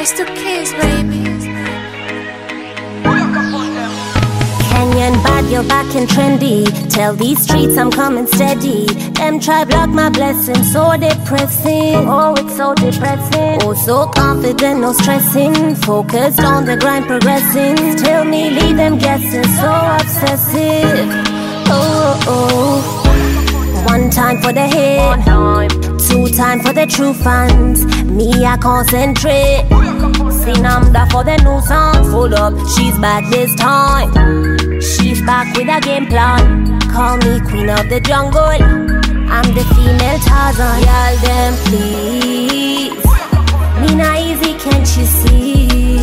It's the kids, baby. Kenyan bad, you're back and trendy. Tell these streets I'm coming steady. Them try block my blessings, so depressing. Oh, it's so depressing. Oh, so confident, no stressing. Focused on the grind, progressing. Tell me, leave them guessing, so obsessive. Oh, oh. One time for the hit, two time for the true fans. Me, I concentrate. Seen I'm there for the new song. Full up, she's back this time. She's back with a game plan. Call me queen of the jungle. I'm the female Tarzan. Y'all them please. Me not easy, can't you see?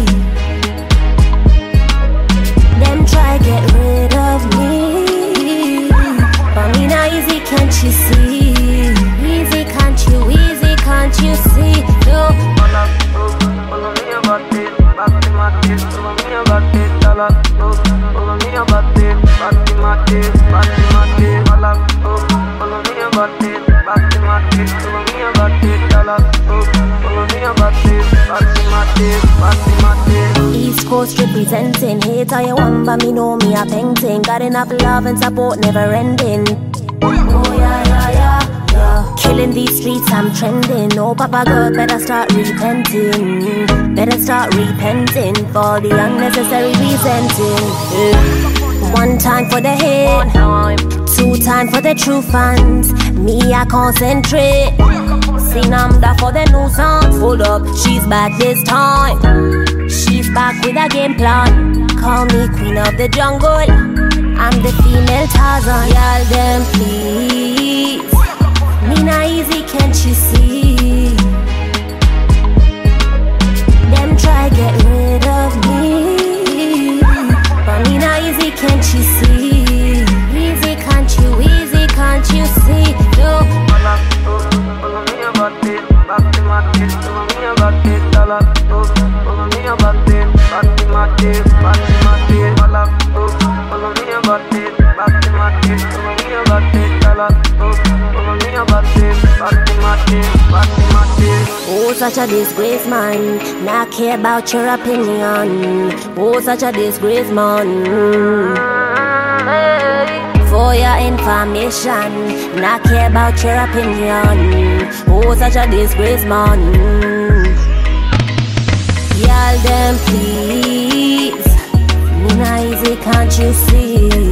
Them try get rid of me, but me not easy, can't you see? Easy, can't you see? No. Follow me about it, back to my kids. Follow me about it, follow me about it, back to my kids, back to my kids. Follow me about it, back to my kids. Follow me about it, follow me about it, back to my kids, back to my kids. East Coast representing. Hate how you want, but me know me a painting. Got enough love and support, never ending. Oh yeah, yeah, yeah, yeah. Killing these streets, I'm trending. Oh Papa God, better start repenting. Better start repenting for the unnecessary resenting. One time for the hit, two time for the true fans. Me, I concentrate. Seen I'm there for the new song. Full up, she's back this time. She's back with a game plan. Call me queen of the jungle. I'm the female Tarzan. Y'all them please. Me not easy, can't you see? Them try get rid of me, but me not easy, can't you see? Easy, can't you see? No. Follow me about it, back to my kids. Follow me about it, follow me about it, back to my kids, back to my kids. Follow me about it, back to my kids. Follow me about it, follow me about it, back to my kids, back to my kids. Oh, such a disgrace, man. Not care about your opinion. Oh, such a disgrace, man. For your information, not care about your opinion. Oh, such a disgrace, man. Y'all them please. Me not easy, can't you see?